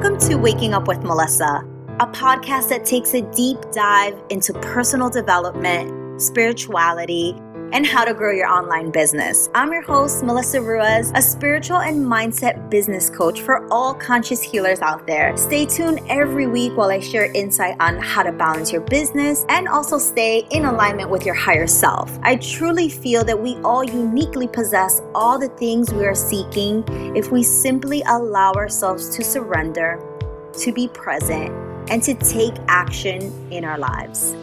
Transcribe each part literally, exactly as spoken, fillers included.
Welcome to Waking Up with Melissa, a podcast that takes a deep dive into personal development, spirituality, and how to grow your online business. I'm your host, Melissa Ruiz, a spiritual and mindset business coach for all conscious healers out there. Stay tuned every week while I share insight on how to balance your business and also stay in alignment with your higher self. I truly feel that we all uniquely possess all the things we are seeking if we simply allow ourselves to surrender, to be present, and to take action in our lives.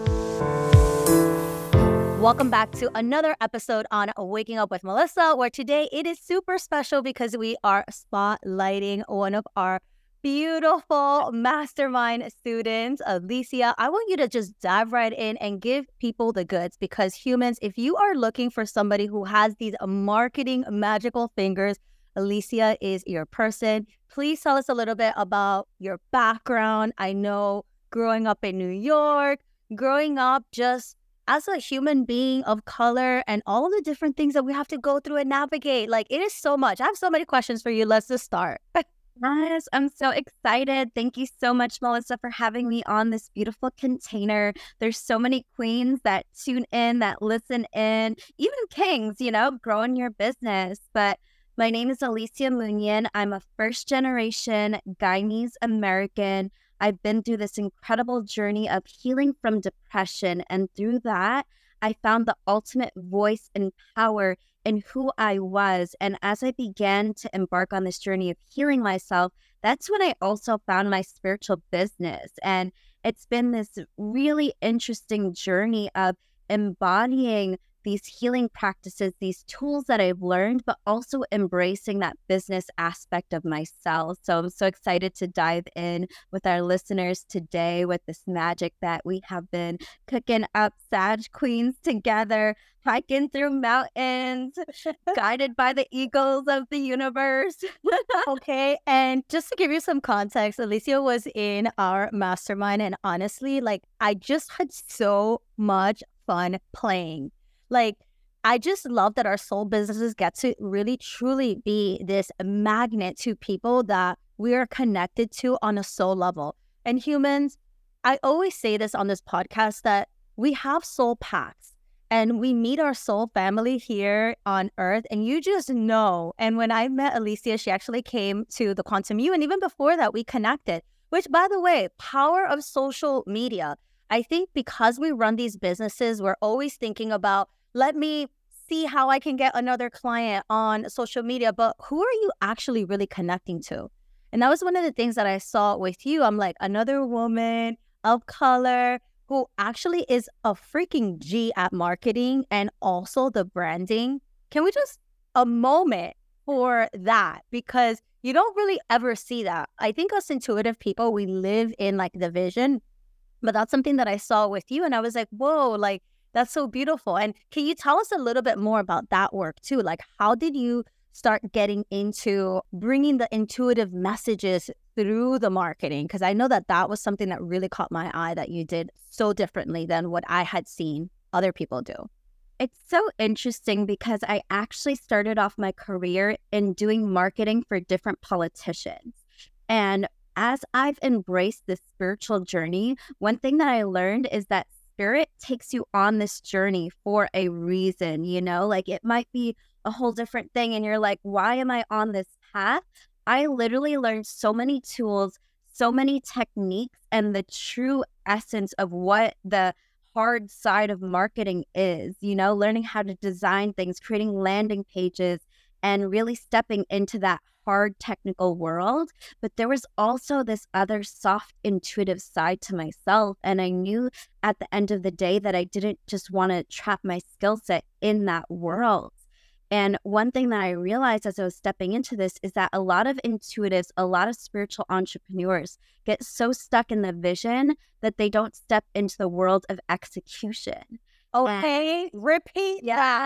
Welcome back to another episode on Waking Up with Melissa, where today it is super special because we are spotlighting one of our beautiful mastermind students, Alicia. I want you to just dive right in and give people the goods, because humans, if you are looking for somebody who has these marketing magical fingers, Alicia is your person. Please tell us a little bit about your background. I know growing up in New York, growing up just as a human being of color and all of the different things that we have to go through and navigate. Like, it is so much. I have so many questions for you. Let's just start. Yes, I'm so excited. Thank you so much, Melissa, for having me on this beautiful container. There's so many queens that tune in, that listen in, even kings, you know, growing your business. But my name is Alicia Munyan. I'm a first generation Guyanese American. I've been through this incredible journey of healing from depression. And through that, I found the ultimate voice and power in who I was. And as I began to embark on this journey of healing myself, that's when I also found my spiritual business. And it's been this really interesting journey of embodying these healing practices, these tools that I've learned, but also embracing that business aspect of myself. So I'm so excited to dive in with our listeners today with this magic that we have been cooking up Sag Queens together, hiking through mountains, guided by the eagles of the universe. Okay, and just to give you some context, Alicia was in our mastermind, and honestly, like, I just had so much fun playing. Like, I just love that our soul businesses get to really truly be this magnet to people that we are connected to on a soul level. And humans, I always say this on this podcast, that we have soul paths and we meet our soul family here on earth, and you just know. And when I met Alicia, she actually came to the Quantum U, and even before that, we connected, which, by the way, power of social media. I think because we run these businesses, we're always thinking about, let me see how I can get another client on social media, but who are you actually really connecting to? And that was one of the things that I saw with you. I'm like, another woman of color who actually is a freaking G at marketing and also the branding. Can we just a moment for that? Because you don't really ever see that. I think us intuitive people, we live in like the vision, but that's something that I saw with you. And I was like, whoa, like, that's so beautiful. And can you tell us a little bit more about that work too? Like, how did you start getting into bringing the intuitive messages through the marketing? Because I know that that was something that really caught my eye, that you did so differently than what I had seen other people do. It's so interesting because I actually started off my career in doing marketing for different politicians. And as I've embraced this spiritual journey, one thing that I learned is that spirit takes you on this journey for a reason, you know, like it might be a whole different thing and you're like, why am I on this path? I literally learned so many tools, so many techniques, and the true essence of what the hard side of marketing is, you know, learning how to design things, creating landing pages, and really stepping into that hard technical world. But there was also this other soft intuitive side to myself. And I knew at the end of the day that I didn't just want to trap my skill set in that world. And one thing that I realized as I was stepping into this is that a lot of intuitives, a lot of spiritual entrepreneurs get so stuck in the vision that they don't step into the world of execution. Okay, and repeat.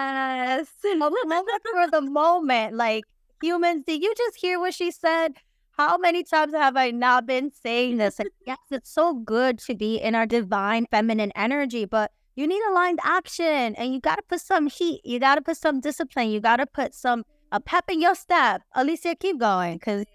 Yes. Moment for the moment. Like, humans, did you just hear what she said? How many times have I not been saying this? And yes, it's so good to be in our divine feminine energy, but you need aligned action, and you got to put some heat. You got to put some discipline. You got to put some a pep in your step. Alicia, keep going, because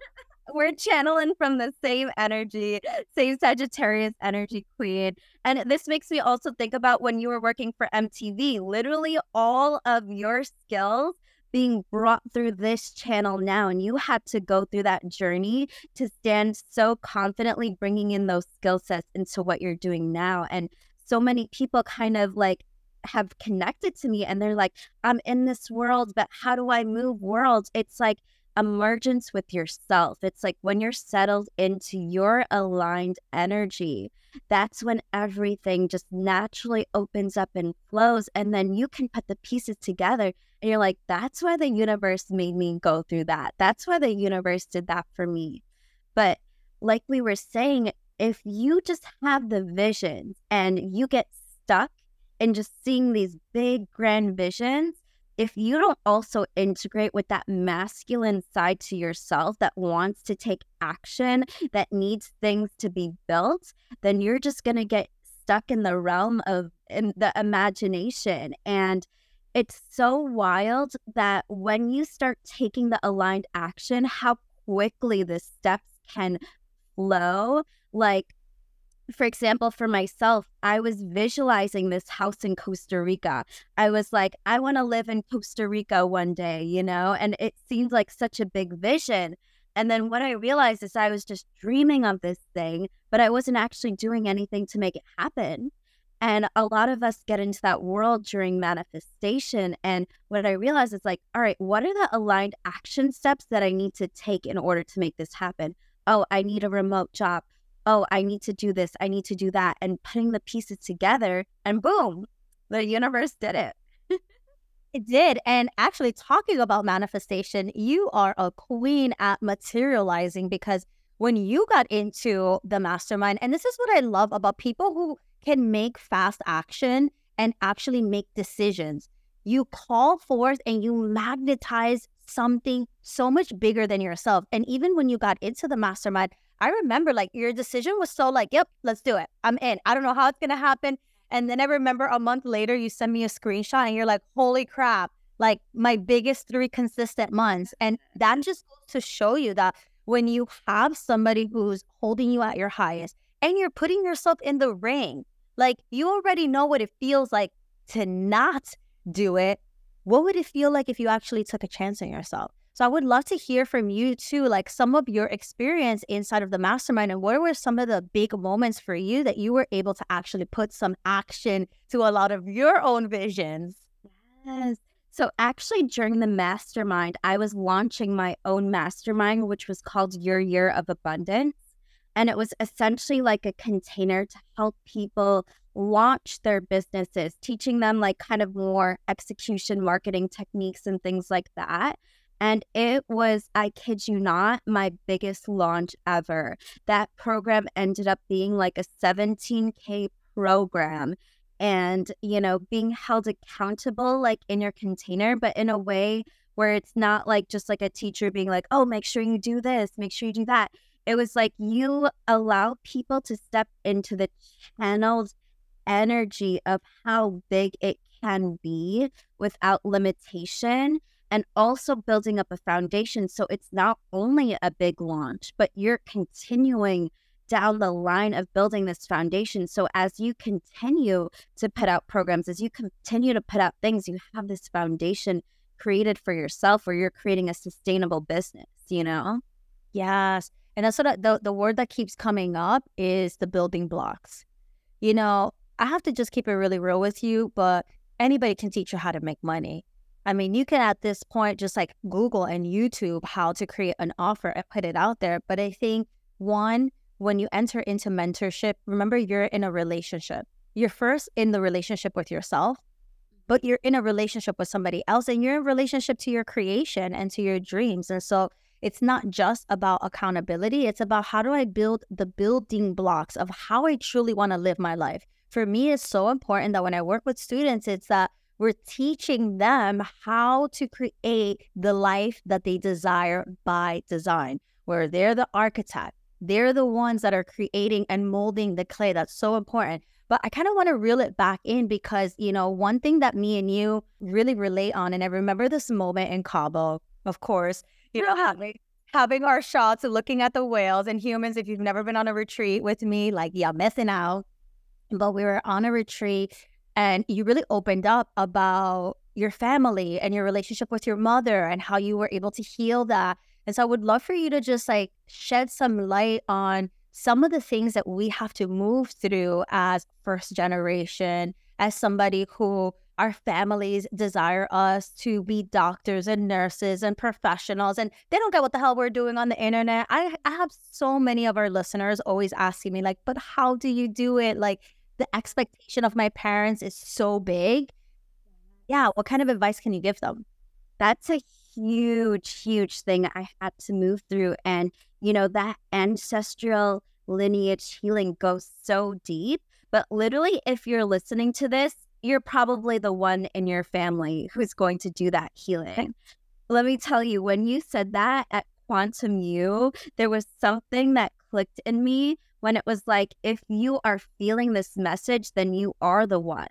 We're channeling from the same energy, same Sagittarius energy, queen. And this makes me also think about when you were working for M T V, literally all of your skills being brought through this channel now. And you had to go through that journey to stand so confidently bringing in those skill sets into what you're doing now. And so many people kind of like have connected to me and they're like, I'm in this world, but how do I move worlds? It's like emergence with yourself. It's like when you're settled into your aligned energy, that's when everything just naturally opens up and flows. And then you can put the pieces together and you're like, that's why the universe made me go through that. That's why the universe did that for me. But like we were saying, if you just have the visions and you get stuck in just seeing these big grand visions, if you don't also integrate with that masculine side to yourself that wants to take action, that needs things to be built, then you're just going to get stuck in the realm of in the imagination. And it's so wild that when you start taking the aligned action, how quickly the steps can flow. Like, for example, for myself, I was visualizing this house in Costa Rica. I was like, I want to live in Costa Rica one day, you know, and it seemed like such a big vision. And then what I realized is I was just dreaming of this thing, but I wasn't actually doing anything to make it happen. And a lot of us get into that world during manifestation. And what I realized is like, all right, what are the aligned action steps that I need to take in order to make this happen? Oh, I need a remote job. Oh, I need to do this. I need to do that. And putting the pieces together and boom, the universe did it. It did. And actually, talking about manifestation, you are a queen at materializing, because when you got into the mastermind, and this is what I love about people who can make fast action and actually make decisions, you call forth and you magnetize something so much bigger than yourself. And even when you got into the mastermind, I remember like your decision was so like, yep, let's do it. I'm in. I don't know how it's going to happen. And then I remember a month later, you send me a screenshot and you're like, holy crap, like my biggest three consistent months. And that just goes to show you that when you have somebody who's holding you at your highest and you're putting yourself in the ring, like you already know what it feels like to not do it. What would it feel like if you actually took a chance on yourself? So I would love to hear from you too, like some of your experience inside of the mastermind, and what were some of the big moments for you that you were able to actually put some action to a lot of your own visions? Yes. So actually during the mastermind, I was launching my own mastermind, which was called Your Year of Abundance. And it was essentially like a container to help people launch their businesses, teaching them like kind of more execution marketing techniques and things like that. And it was, I kid you not, my biggest launch ever. That program ended up being like a seventeen K program and, you know, being held accountable like in your container, but in a way where it's not like just like a teacher being like, oh, make sure you do this, make sure you do that. It was like you allow people to step into the channeled energy of how big it can be without limitation. And also building up a foundation. So it's not only a big launch, but you're continuing down the line of building this foundation. So as you continue to put out programs, as you continue to put out things, you have this foundation created for yourself where you're creating a sustainable business, you know? Yes. And that's what the, the word that keeps coming up is the building blocks. You know, I have to just keep it really real with you, but anybody can teach you how to make money. I mean, you can at this point just like Google and YouTube how to create an offer and put it out there. But I think one, when you enter into mentorship, remember you're in a relationship. You're first in the relationship with yourself, but you're in a relationship with somebody else, and you're in relationship to your creation and to your dreams. And so it's not just about accountability. It's about how do I build the building blocks of how I truly want to live my life. For me, it's so important that when I work with students, it's that we're teaching them how to create the life that they desire by design, where they're the architect. They're the ones that are creating and molding the clay. That's so important. But I kind of want to reel it back in because, you know, one thing that me and you really relate on, and I remember this moment in Cabo, of course, you know, how, having our shots, looking at the whales. And humans, if you've never been on a retreat with me, like, yeah, missing out. But we were on a retreat and you really opened up about your family and your relationship with your mother and how you were able to heal that. And so I would love for you to just like shed some light on some of the things that we have to move through as first generation, as somebody who our families desire us to be doctors and nurses and professionals, and they don't get what the hell we're doing on the internet. I, I have so many of our listeners always asking me like, but how do you do it? Like, the expectation of my parents is so big. Yeah, what kind of advice can you give them? That's a huge, huge thing I had to move through. And, you know, that ancestral lineage healing goes so deep. But literally, if you're listening to this, you're probably the one in your family who's going to do that healing. Let me tell you, when you said that at Quantum U, there was something that clicked in me when it was like, if you are feeling this message, then you are the one.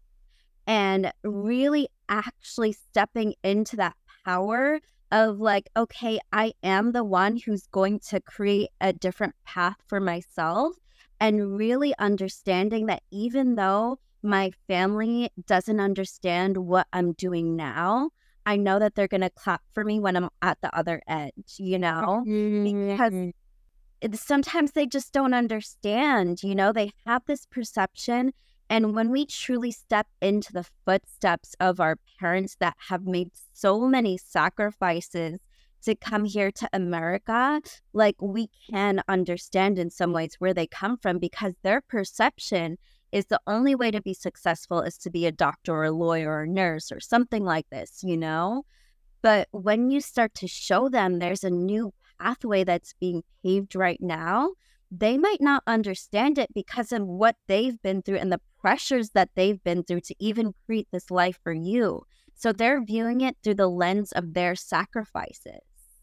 And really actually stepping into that power of like, okay, I am the one who's going to create a different path for myself, and really understanding that even though my family doesn't understand what I'm doing now, I know that they're going to clap for me when I'm at the other end, you know, because it, sometimes they just don't understand, you know, they have this perception. And when we truly step into the footsteps of our parents that have made so many sacrifices to come here to America, like, we can understand in some ways where they come from, because their perception is the only way to be successful is to be a doctor or a lawyer or a nurse or something like this, you know? But when you start to show them there's a new pathway that's being paved right now, they might not understand it because of what they've been through and the pressures that they've been through to even create this life for you. So they're viewing it through the lens of their sacrifices.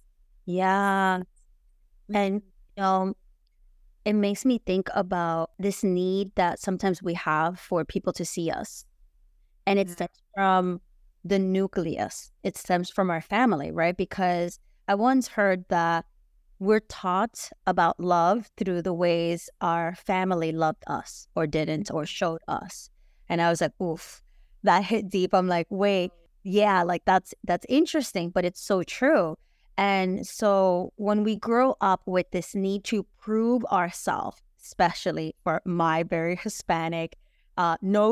Yeah. And, you know, it makes me think about this need that sometimes we have for people to see us. And it stems from the nucleus. It stems from our family, right? Because I once heard that we're taught about love through the ways our family loved us or didn't or showed us. And I was like, oof, that hit deep. I'm like, wait, yeah, like that's that's interesting, but it's so true. And so when we grow up with this need to prove ourselves, especially for my very Hispanic, uh,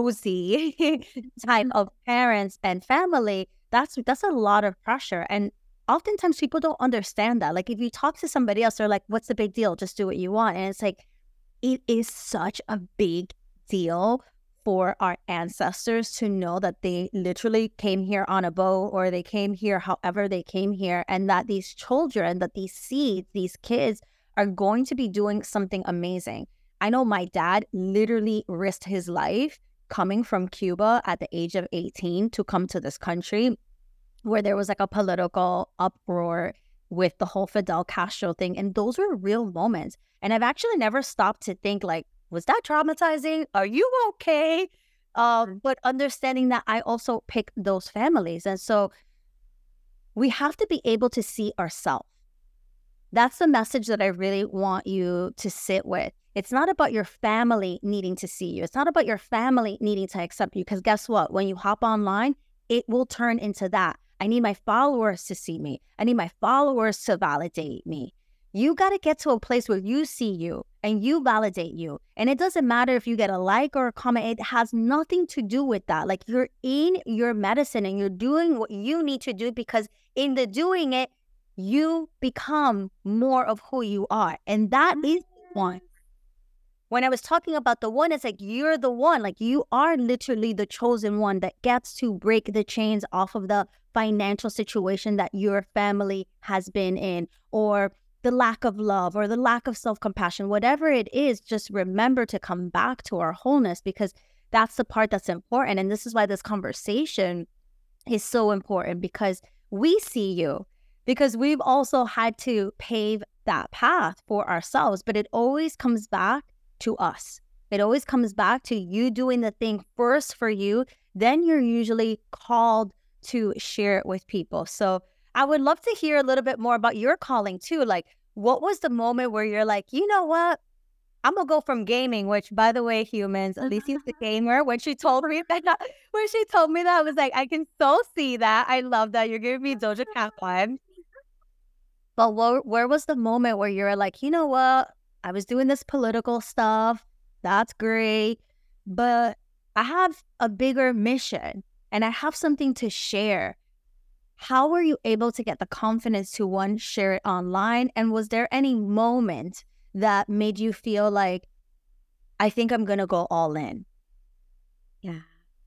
nosy type of parents and family, that's that's a lot of pressure. And oftentimes people don't understand that. Like, if you talk to somebody else, they're like, what's the big deal? Just do what you want. And it's like, it is such a big deal for our ancestors to know that they literally came here on a boat, or they came here however they came here, and that these children, that these seeds, these kids are going to be doing something amazing. I know my dad literally risked his life coming from Cuba at the age of eighteen to come to this country, where there was like a political uproar with the whole Fidel Castro thing. And those were real moments. And I've actually never stopped to think like, was that traumatizing? Are you okay? Uh, but understanding that I also picked those families. And so we have to be able to see ourselves. That's the message that I really want you to sit with. It's not about your family needing to see you. It's not about your family needing to accept you. Because guess what? When you hop online, it will turn into that. I need my followers to see me. I need my followers to validate me. You got to get to a place where you see you and you validate you. And it doesn't matter if you get a like or a comment. It has nothing to do with that. Like, you're in your medicine and you're doing what you need to do, because in the doing it, you become more of who you are. And that is the one. When I was talking about the one, it's like, you're the one. Like, you are literally the chosen one that gets to break the chains off of the financial situation that your family has been in, or the lack of love, or the lack of self-compassion. Whatever it is, just remember to come back to our wholeness, because that's the part that's important. And this is why this conversation is so important, because we see you, because we've also had to pave that path for ourselves. But it always comes back to us. It always comes back to you doing the thing first for you. Then you're usually called to share it with people. So I would love to hear a little bit more about your calling too. Like, what was the moment where you're like, you know what? I'm gonna go from gaming, which by the way, humans, Alicia's the gamer. When she told me that, when she told me that, I was like, I can so see that. I love that. You're giving me Doja Cat vibes. But where, where was the moment where you're like, you know what? I was doing this political stuff. That's great. But I have a bigger mission and I have something to share. How were you able to get the confidence to, one, share it online? And was there any moment that made you feel like, I think I'm going to go all in? Yeah.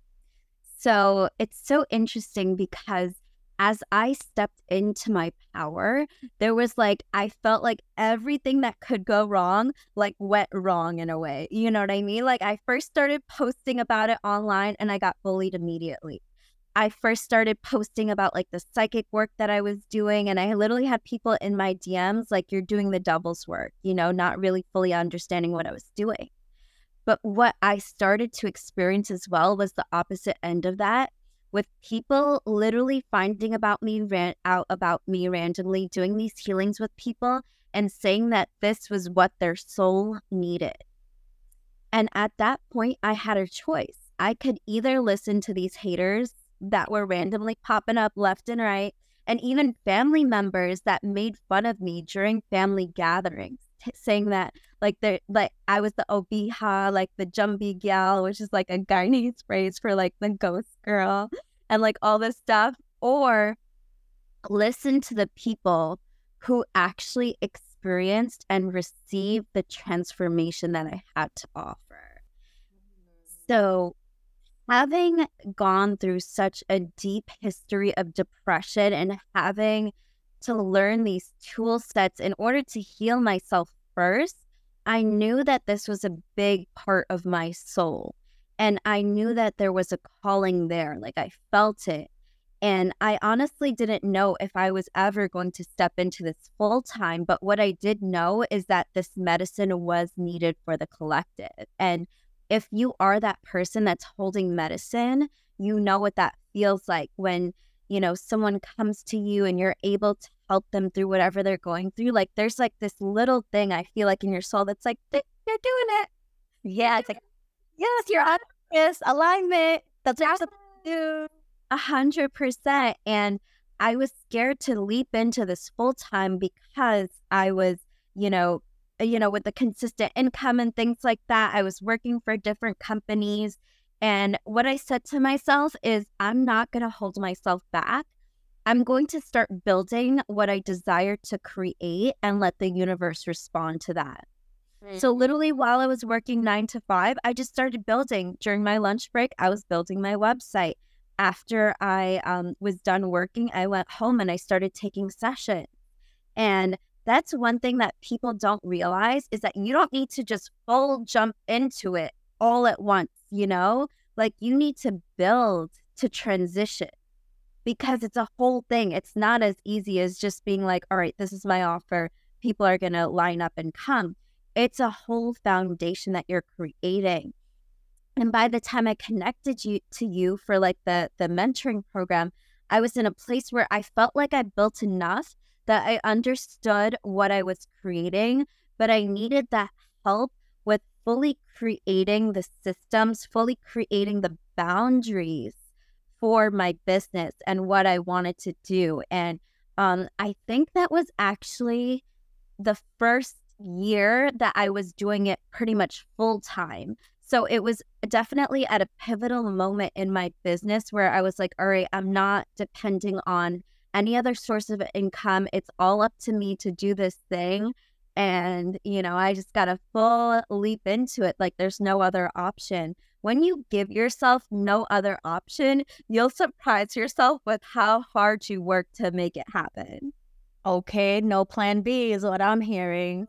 So it's so interesting because as I stepped into my power, there was like, I felt like everything that could go wrong, like went wrong in a way. You know what I mean? Like I first started posting about it online and I got bullied immediately. I first started posting about like the psychic work that I was doing. And I literally had people in my D Ms, like, you're doing the devil's work, you know, not really fully understanding what I was doing. But what I started to experience as well was the opposite end of that, with people literally finding about me, ran out about me randomly, doing these healings with people and saying that this was what their soul needed. And at that point, I had a choice. I could either listen to these haters that were randomly popping up left and right, and even family members that made fun of me during family gatherings, t- saying that like they're like I was the Obiha, like the Jumbi gal, which is like a Guyanese phrase for like the ghost girl, and like all this stuff, or listen to the people who actually experienced and received the transformation that I had to offer. So having gone through such a deep history of depression and having to learn these tool sets in order to heal myself first, I knew that this was a big part of my soul. And I knew that there was a calling there. Like I felt it. And I honestly didn't know if I was ever going to step into this full time. But what I did know is that this medicine was needed for the collective. And if you are that person that's holding medicine, you know what that feels like when, you know, someone comes to you and you're able to help them through whatever they're going through. Like there's like this little thing I feel like in your soul that's like, you're doing it. Yeah, it's like, yes, you're on this alignment. That's what you're supposed to do. A hundred percent. And I was scared to leap into this full time because I was, you know, you know, with the consistent income and things like that. I was working for different companies. And what I said to myself is, I'm not going to hold myself back. I'm going to start building what I desire to create and let the universe respond to that. Mm-hmm. So literally while I was working nine to five, I just started building. During my lunch break, I was building my website. After I um, was done working, I went home and I started taking sessions. And that's one thing that people don't realize is that you don't need to just full jump into it all at once, you know? Like you need to build to transition because it's a whole thing. It's not as easy as just being like, all right, this is my offer. People are going to line up and come. It's a whole foundation that you're creating. And by the time I connected you to you for like the, the mentoring program, I was in a place where I felt like I built enough that I understood what I was creating, but I needed that help with fully creating the systems, fully creating the boundaries for my business and what I wanted to do. And um, I think that was actually the first year that I was doing it pretty much full time. So it was definitely at a pivotal moment in my business where I was like, all right, I'm not depending on any other source of income. It's all up to me to do this thing. And, you know, I just got to full leap into it. Like there's no other option. When you give yourself no other option, you'll surprise yourself with how hard you work to make it happen. Okay, no plan B is what I'm hearing.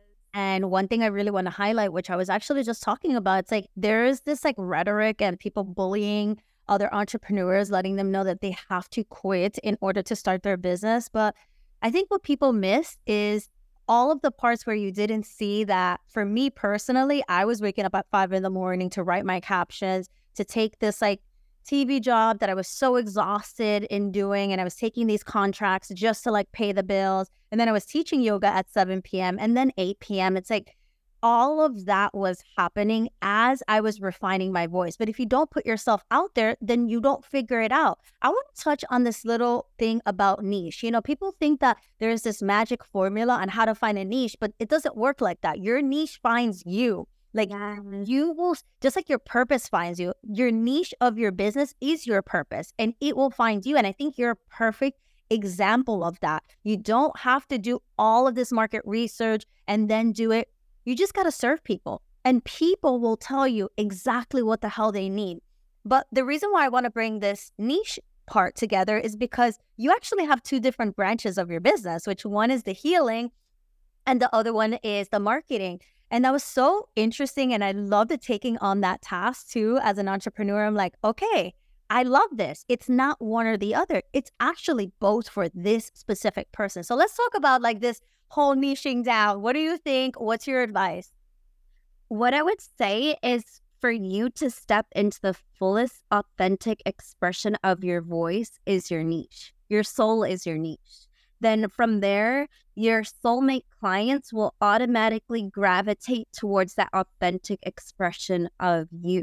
And one thing I really want to highlight, which I was actually just talking about, it's like there is this like rhetoric and people bullying other entrepreneurs, letting them know that they have to quit in order to start their business. But I think what people miss is all of the parts where you didn't see that. For me personally, I was waking up at five in the morning to write my captions, to take this like T V job that I was so exhausted in doing, and I was taking these contracts just to like pay the bills. And then I was teaching yoga at seven p.m. and then eight p.m. It's like all of that was happening as I was refining my voice. But if you don't put yourself out there, then you don't figure it out. I want to touch on this little thing about niche. You know, people think that there's this magic formula on how to find a niche, but it doesn't work like that. Your niche finds you. Like Yeah. you will, just like your purpose finds you, your niche of your business is your purpose and it will find you. And I think you're a perfect example of that. You don't have to do all of this market research and then do it. You just got to serve people, and people will tell you exactly what the hell they need. But the reason why I want to bring this niche part together is because you actually have two different branches of your business, which one is the healing and the other one is the marketing. And that was so interesting. And I loved it taking on that task too. As an entrepreneur, I'm like, okay, I love this. It's not one or the other. It's actually both for this specific person. So let's talk about like this whole niching down. What do you think? What's your advice? What I would say is for you to step into the fullest authentic expression of your voice is your niche. Your soul is your niche. Then from there, your soulmate clients will automatically gravitate towards that authentic expression of you.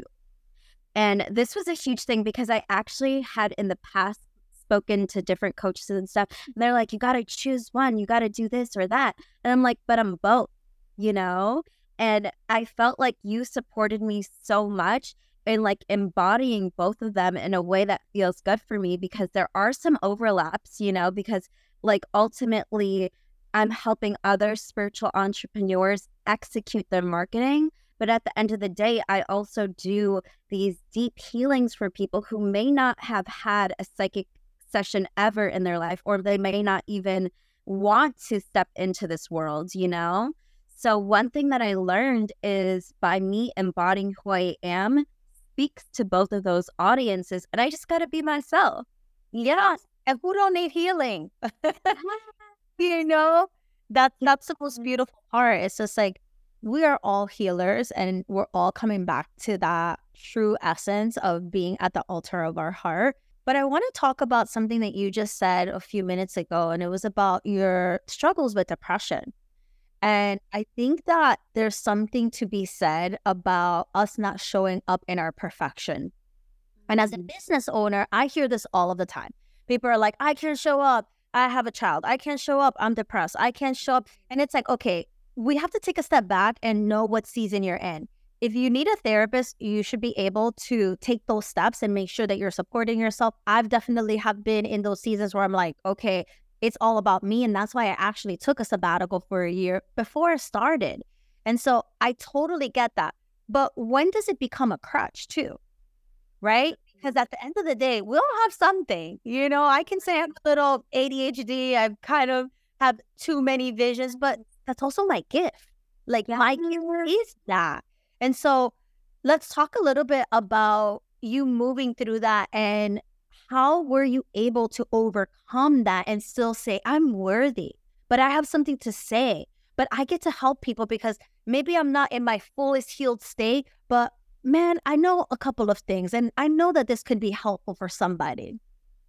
And this was a huge thing because I actually had in the past spoken to different coaches and stuff. And they're like, you got to choose one, you got to do this or that. And I'm like, but I'm both, you know? And I felt like you supported me so much in like embodying both of them in a way that feels good for me, because there are some overlaps, you know, because like ultimately I'm helping other spiritual entrepreneurs execute their marketing. But at the end of the day, I also do these deep healings for people who may not have had a psychic session ever in their life, or they may not even want to step into this world, you know? So one thing that I learned is by me embodying who I am speaks to both of those audiences, and I just got to be myself. Yeah. And who don't need healing? You know, that, that's the most beautiful part. It's just like, we are all healers and we're all coming back to that true essence of being at the altar of our heart. But I want to talk about something that you just said a few minutes ago, and it was about your struggles with depression. And I think that there's something to be said about us not showing up in our perfection. And as a business owner, I hear this all of the time. People are like, I can't show up. I have a child. I can't show up. I'm depressed. I can't show up. And it's like, okay, we have to take a step back and know what season you're in. If you need a therapist, you should be able to take those steps and make sure that you're supporting yourself. I've definitely have been in those seasons where I'm like, okay, it's all about me. And that's why I actually took a sabbatical for a year before I started. And so I totally get that. But when does it become a crutch too? Right? Because at the end of the day, we all have something. You know, I can say I have a little A D H D. I've kind of have too many visions, but that's also my gift. Like my gift is that. And so let's talk a little bit about you moving through that, and how were you able to overcome that and still say, I'm worthy, but I have something to say, but I get to help people because maybe I'm not in my fullest healed state, but man, I know a couple of things and I know that this could be helpful for somebody.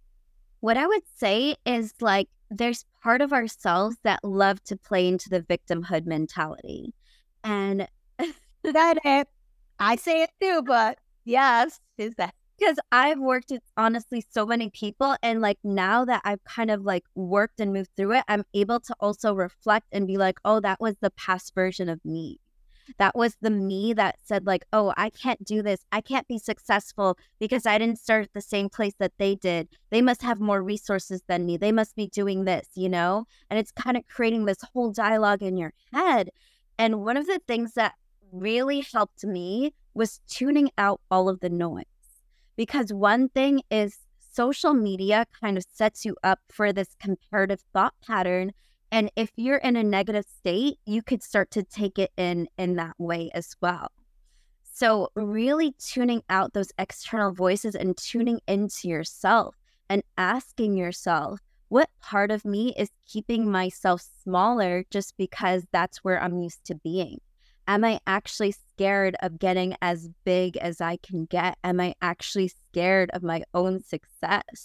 What I would say is like, there's part of ourselves that love to play into the victimhood mentality. And that it. I say it too, but yes, is that because I've worked with honestly so many people, and like now that I've kind of like worked and moved through it, I'm able to also reflect and be like, oh, that was the past version of me. That was the me that said like, oh, I can't do this. I can't be successful because I didn't start at the same place that they did. They must have more resources than me. They must be doing this, you know? And it's kind of creating this whole dialogue in your head. And one of the things that really helped me was tuning out all of the noise. Because one thing is social media kind of sets you up for this comparative thought pattern. And if you're in a negative state, you could start to take it in in that way as well. So really tuning out those external voices and tuning into yourself and asking yourself, what part of me is keeping myself smaller just because that's where I'm used to being? Am I actually scared of getting as big as I can get? Am I actually scared of my own success?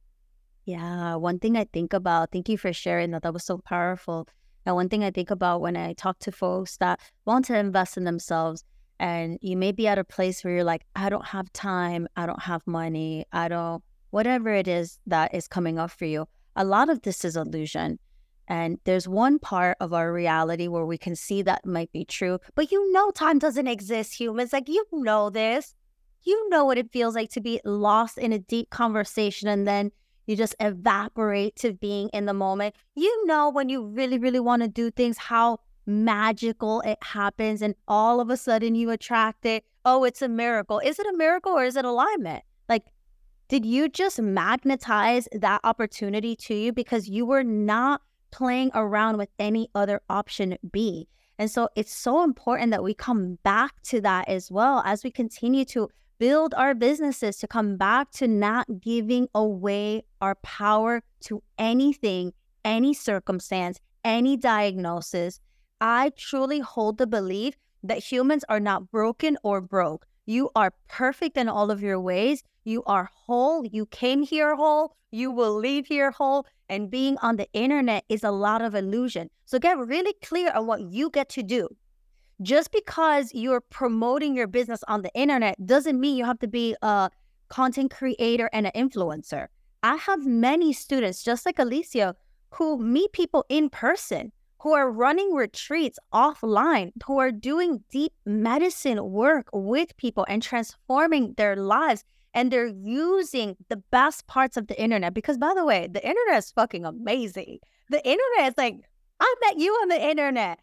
Yeah, one thing I think about, thank you for sharing that. That was so powerful. And one thing I think about when I talk to folks that want to invest in themselves, and you may be at a place where you're like, I don't have time, I don't have money, I don't, whatever it is that is coming up for you. A lot of this is illusion. And there's one part of our reality where we can see that might be true, but you know, time doesn't exist, humans. Like, you know this. You know what it feels like to be lost in a deep conversation and then you just evaporate to being in the moment. You know, when you really, really want to do things, how magical it happens, and all of a sudden you attract it. Oh, it's a miracle. Is it a miracle or is it alignment? Like, did you just magnetize that opportunity to you because you were not playing around with any other option B? And so it's so important that we come back to that as well as we continue to build our businesses, to come back to not giving away our power to anything, any circumstance, any diagnosis. I truly hold the belief that humans are not broken or broke. You are perfect in all of your ways. You are whole. You came here whole. You will leave here whole. And being on the internet is a lot of illusion. So get really clear on what you get to do. Just because you're promoting your business on the internet doesn't mean you have to be a content creator and an influencer. I have many students, just like Alicia, who meet people in person, who are running retreats offline, who are doing deep medicine work with people and transforming their lives. And they're using the best parts of the internet. Because, by the way, the internet is fucking amazing. The internet is like, I met you on the internet.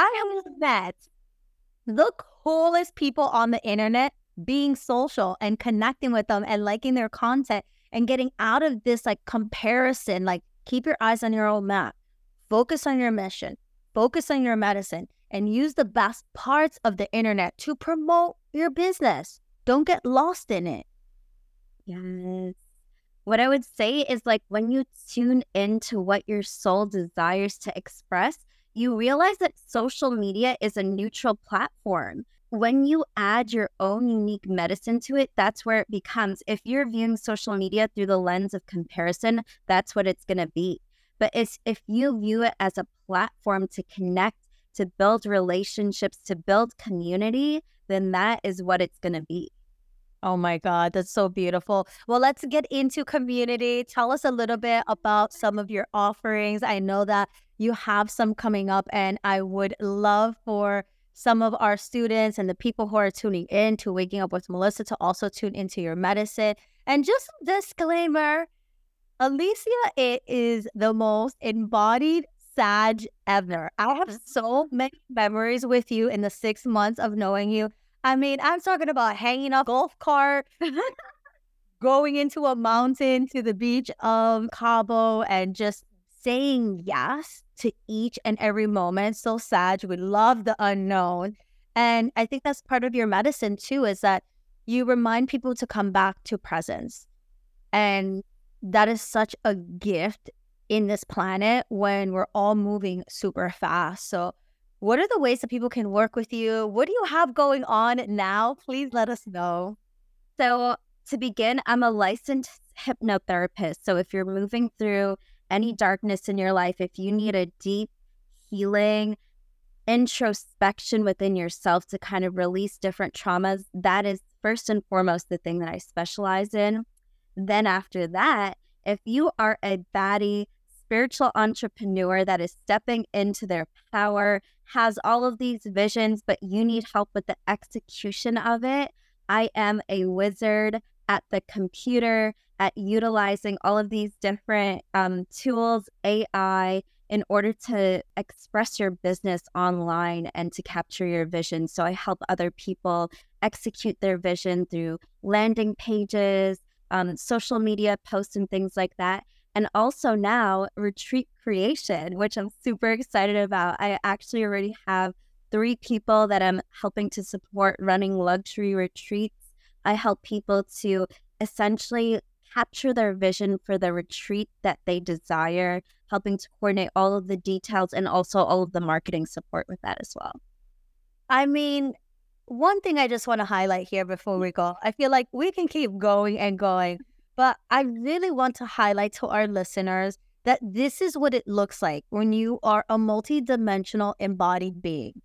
I have met the coolest people on the internet, being social and connecting with them and liking their content and getting out of this like comparison. Like, keep your eyes on your own map, focus on your mission, focus on your medicine, and use the best parts of the internet to promote your business. Don't get lost in it. Yes. What I would say is, like, when you tune into what your soul desires to express, you realize that social media is a neutral platform. When you add your own unique medicine to it, that's where it becomes. If you're viewing social media through the lens of comparison, that's what it's going to be. But it's, if you view it as a platform to connect, to build relationships, to build community, then that is what it's going to be. Oh my God, that's so beautiful. Well, let's get into community. Tell us a little bit about some of your offerings. I know that you have some coming up, and I would love for some of our students and the people who are tuning in to Waking Up with Melissa to also tune into your medicine. And just a disclaimer, Alicia, it is the most embodied Sag ever. I have so many memories with you in the six months of knowing you. I mean, I'm talking about hanging up a golf cart, going into a mountain to the beach of Cabo, and just saying yes to each and every moment. So Sag, we love the unknown. And I think that's part of your medicine too, is that you remind people to come back to presence. And that is such a gift in this planet when we're all moving super fast. So what are the ways that people can work with you? What do you have going on now? Please let us know. So to begin, I'm a licensed hypnotherapist. So if you're moving through any darkness in your life, if you need a deep healing, introspection within yourself to kind of release different traumas, that is first and foremost the thing that I specialize in. Then after that, if you are a baddie spiritual entrepreneur that is stepping into their power, has all of these visions, but you need help with the execution of it, I am a wizard at the computer, at utilizing all of these different um, tools, A I, in order to express your business online and to capture your vision. So I help other people execute their vision through landing pages, um, social media posts, and things like that. And also now retreat creation, which I'm super excited about. I actually already have three people that I'm helping to support running luxury retreats. I help people to essentially capture their vision for the retreat that they desire, helping to coordinate all of the details and also all of the marketing support with that as well. I mean, one thing I just want to highlight here before we go, I feel like we can keep going and going, but I really want to highlight to our listeners that this is what it looks like when you are a multidimensional embodied being.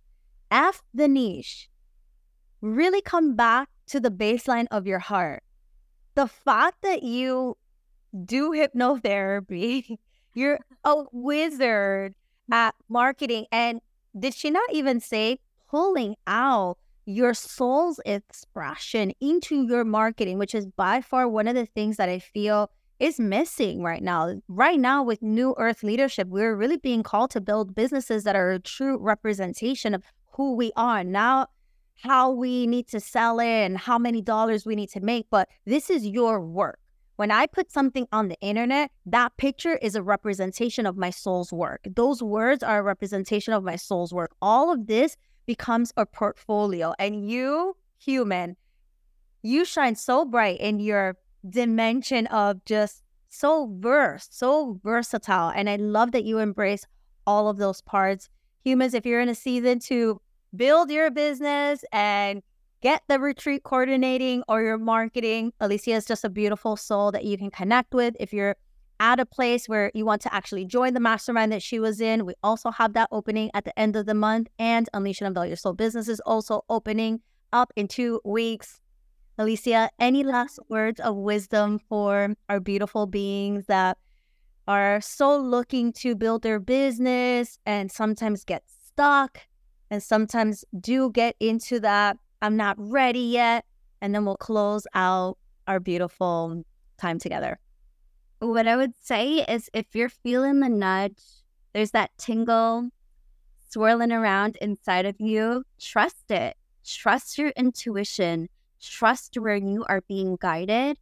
F the niche. Really come back to the baseline of your heart. The fact that you do hypnotherapy, you're a wizard at marketing. And did she not even say pulling out your soul's expression into your marketing, which is by far one of the things that I feel is missing right now. Right now, with New Earth leadership, we're really being called to build businesses that are a true representation of who we are. Now, how we need to sell it and how many dollars we need to make, but this is your work. When I put something on the internet, that picture is a representation of my soul's work. Those words are a representation of my soul's work. All of this becomes a portfolio. And you, human, you shine so bright in your dimension of just so versed, so versatile. And I love that you embrace all of those parts. Humans, if you're in a season to build your business and get the retreat coordinating or your marketing, Alicia is just a beautiful soul that you can connect with. If you're at a place where you want to actually join the mastermind that she was in, we also have that opening at the end of the month. And Unleash and Unveil Your Soul business is also opening up in two weeks. Alicia, any last words of wisdom for our beautiful beings that are so looking to build their business and sometimes get stuck and sometimes do get into that I'm not ready yet, and then we'll close out our beautiful time together? What I would say is if you're feeling the nudge, there's that tingle swirling around inside of you, trust it. Trust your intuition. Trust where you are being guided.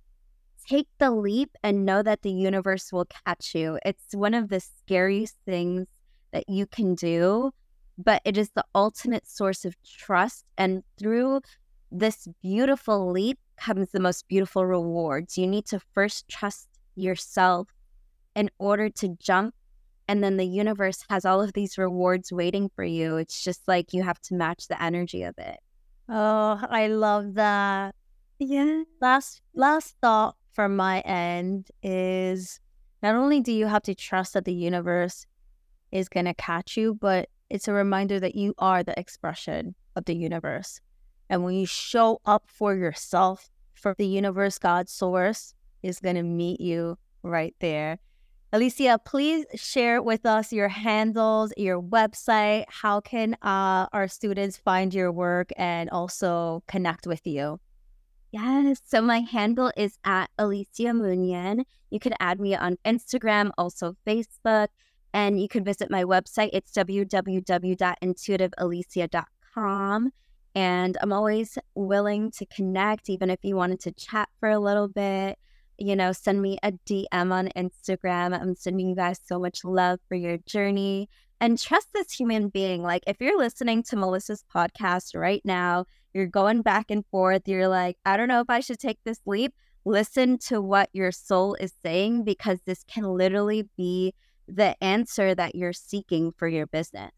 Take the leap and know that the universe will catch you. It's one of the scariest things that you can do, but it is the ultimate source of trust. And through this beautiful leap comes the most beautiful rewards. You need to first trust yourself in order to jump. And then the universe has all of these rewards waiting for you. It's just like you have to match the energy of it. Oh, I love that. Yeah. Last, last thought from my end is not only do you have to trust that the universe is going to catch you, but it's a reminder that you are the expression of the universe. And when you show up for yourself, for the universe, God, source is going to meet you right there. Alicia, please share with us your handles, your website. How can uh, our students find your work and also connect with you? Yes. So my handle is at Alicia Munyan. You can add me on Instagram, also Facebook. And you can visit my website. It's w w w dot intuitive alicia dot com. And I'm always willing to connect, even if you wanted to chat for a little bit. You know, send me a D M on Instagram. I'm sending you guys so much love for your journey. And trust this human being. Like, if you're listening to Melissa's podcast right now, you're going back and forth. You're like, I don't know if I should take this leap. Listen to what your soul is saying, because this can literally be the answer that you're seeking for your business.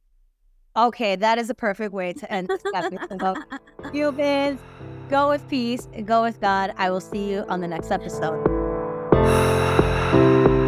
Okay, that is a perfect way to end this episode. Humans, go with peace, go with God. I will see you on the next episode.